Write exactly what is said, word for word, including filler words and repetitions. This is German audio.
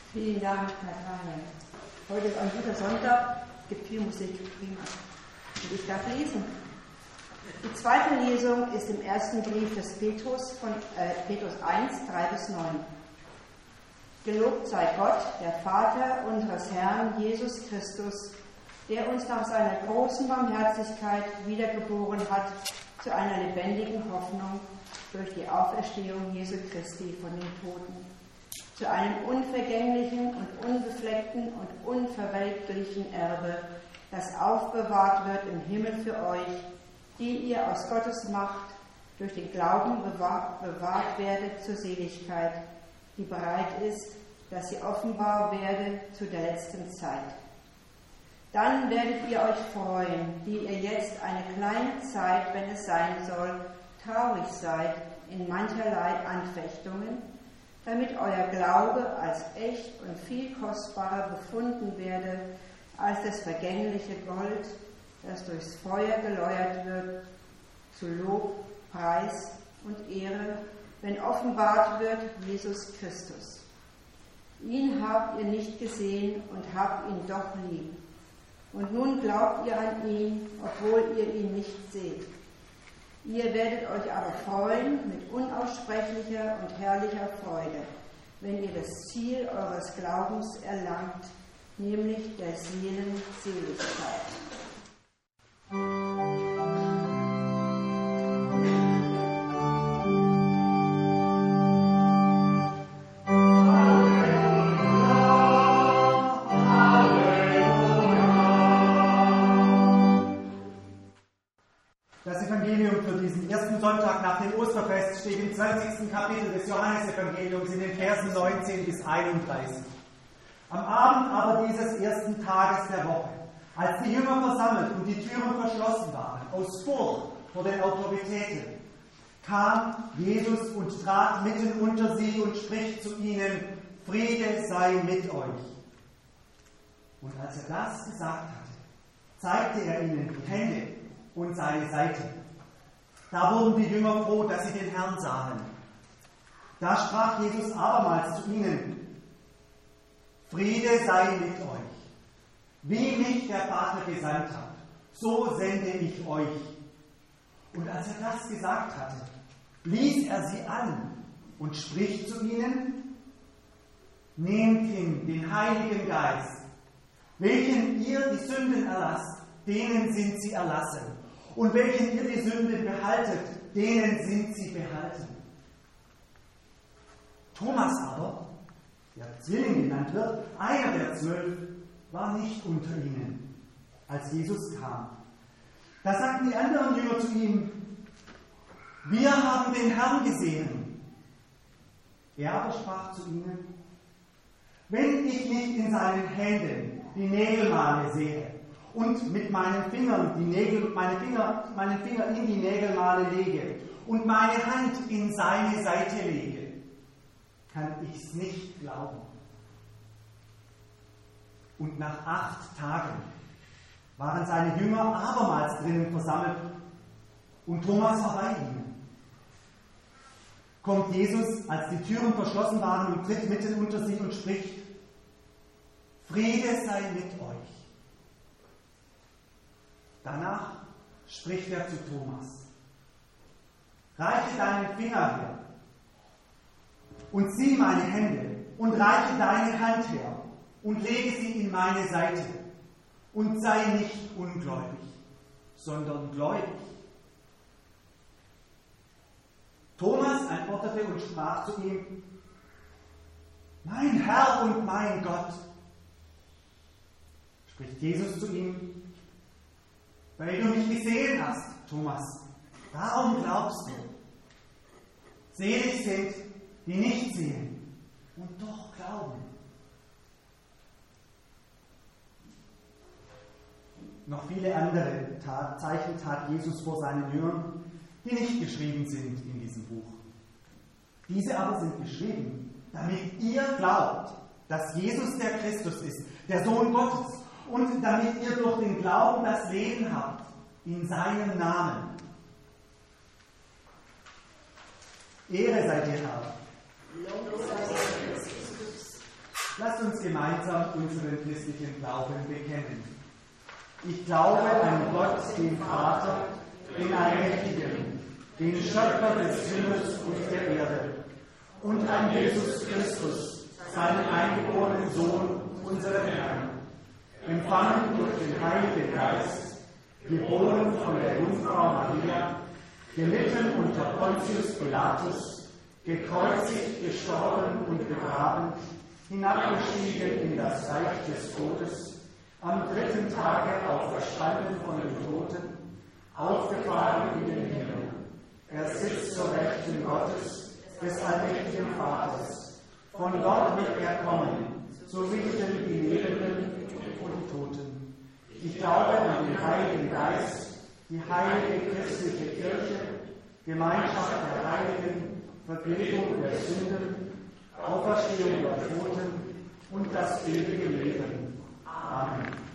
Vielen Dank, Nathanael. Heute ist ein guter Sonntag, es gibt viel Musik, prima. Und ich darf lesen. Die zweite Lesung ist im ersten Brief des Petrus, von äh, Petrus eins, drei bis neun. Gelobt sei Gott, der Vater unseres Herrn Jesus Christus, der uns nach seiner großen Barmherzigkeit wiedergeboren hat zu einer lebendigen Hoffnung durch die Auferstehung Jesu Christi von den Toten, zu einem unvergänglichen und unbefleckten und unverwelklichen Erbe, das aufbewahrt wird im Himmel für euch, die ihr aus Gottes Macht durch den Glauben bewahrt, bewahrt werdet zur Seligkeit, die bereit ist, dass sie offenbar werde zu der letzten Zeit. Dann werdet ihr euch freuen, die ihr jetzt eine kleine Zeit, wenn es sein soll, traurig seid in mancherlei Anfechtungen, damit euer Glaube als echt und viel kostbarer befunden werde als das vergängliche Gold, das durchs Feuer geläutert wird, zu Lob, Preis und Ehre, wenn offenbart wird Jesus Christus. Ihn habt ihr nicht gesehen und habt ihn doch lieb. Und nun glaubt ihr an ihn, obwohl ihr ihn nicht seht. Ihr werdet euch aber freuen mit unaussprechlicher und herrlicher Freude, wenn ihr das Ziel eures Glaubens erlangt, nämlich der Seelen Seligkeit. Das Evangelium für diesen ersten Sonntag nach dem Osterfest steht im zwanzigsten Kapitel des Johannesevangeliums in den Versen neunzehn bis einunddreißig. Am Abend aber dieses ersten Tages der Woche, als die Jünger versammelt und die Türen verschlossen waren, aus Furcht vor den Autoritäten, kam Jesus und trat mitten unter sie und spricht zu ihnen: Friede sei mit euch. Und als er das gesagt hatte, zeigte er ihnen die Hände und seine Seite. Da wurden die Jünger froh, dass sie den Herrn sahen. Da sprach Jesus abermals zu ihnen: Friede sei mit euch. Wie mich der Vater gesandt hat, so sende ich euch. Und als er das gesagt hatte, blies er sie an und spricht zu ihnen: Nehmt hin den Heiligen Geist. Welchen ihr die Sünden erlasst, denen sind sie erlassen. Und welchen ihr die Sünde behaltet, denen sind sie behalten. Thomas aber, der Zwilling genannt wird, einer der zwölf, war nicht unter ihnen, als Jesus kam. Da sagten die anderen Jünger zu ihm: Wir haben den Herrn gesehen. Er aber sprach zu ihnen: Wenn ich nicht in seinen Händen die Nägelmale sehe und mit meinen Fingern die Nägel, meine Finger, meinen Finger in die Nägelmale lege und meine Hand in seine Seite lege, kann ich's nicht glauben. Und nach acht Tagen waren seine Jünger abermals drinnen versammelt und Thomas war bei ihnen. Kommt Jesus, als die Türen verschlossen waren, und tritt mitten unter sie und spricht: Friede sei mit euch. Danach spricht er zu Thomas: Reiche deinen Finger her und sieh meine Hände und reiche deine Hand her und lege sie in meine Seite und sei nicht ungläubig, sondern gläubig. Thomas antwortete und sprach zu ihm: Mein Herr und mein Gott. Spricht Jesus zu ihm: Weil du mich gesehen hast, Thomas, darum glaubst du. Selig sind, die nicht sehen und doch glauben. Noch viele andere Tat, Zeichen tat Jesus vor seinen Jüngern, die nicht geschrieben sind in diesem Buch. Diese aber sind geschrieben, damit ihr glaubt, dass Jesus der Christus ist, der Sohn Gottes, und damit ihr durch den Glauben das Leben habt in seinem Namen. Ehre sei dir, Herr. Lasst uns gemeinsam unseren christlichen Glauben bekennen. Ich glaube an Gott, den Vater, den Allmächtigen, den Schöpfer des Himmels und der Erde, und an Jesus Christus, seinen eingeborenen Sohn, unseren Herrn, empfangen durch den Heiligen Geist, geboren von der Jungfrau Maria, gelitten unter Pontius Pilatus, gekreuzigt, gestorben und begraben, hinabgestiegen in das Reich des Todes, am dritten Tage auferstanden von den Toten, aufgefahren in den Himmel. Er sitzt zur Rechten Gottes, des allmächtigen Vaters. Von dort wird er kommen, zu richten die Lebenden und die Toten. Ich glaube an den Heiligen Geist, die heilige christliche Kirche, Gemeinschaft der Heiligen, Vergebung der Sünden, Auferstehung der Toten und das ewige Leben. Amen.